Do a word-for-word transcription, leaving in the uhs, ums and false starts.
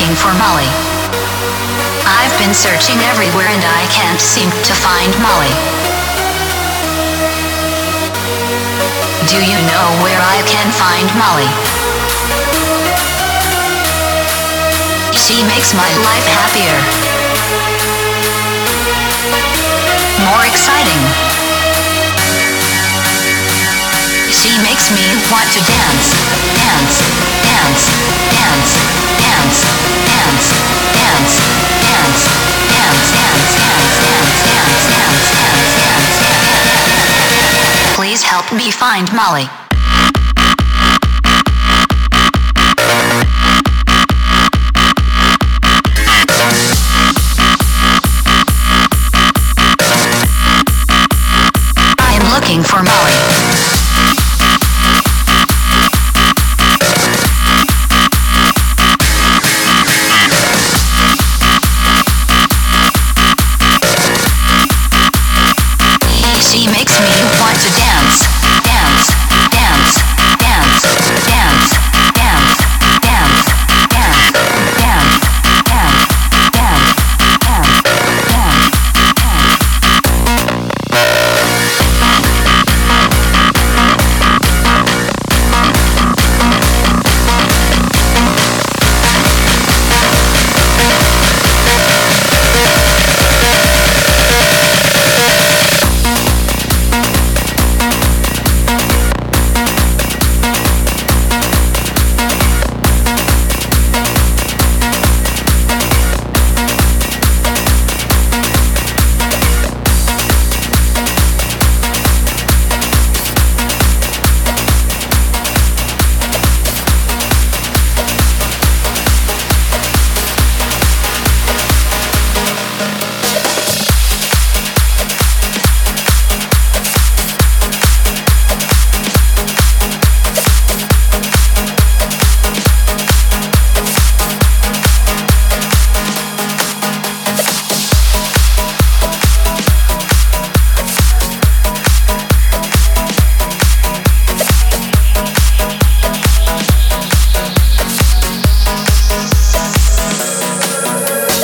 looking for Molly. I've been searching everywhere and I can't seem to find Molly. Do you know where I can find Molly? She makes my life happier, more exciting. She makes me want to dance, dance, dance, dance, dance, dance, dance, dance, dance, dance, dance, dance, dance, dance, dance, dance. Please help me find Molly.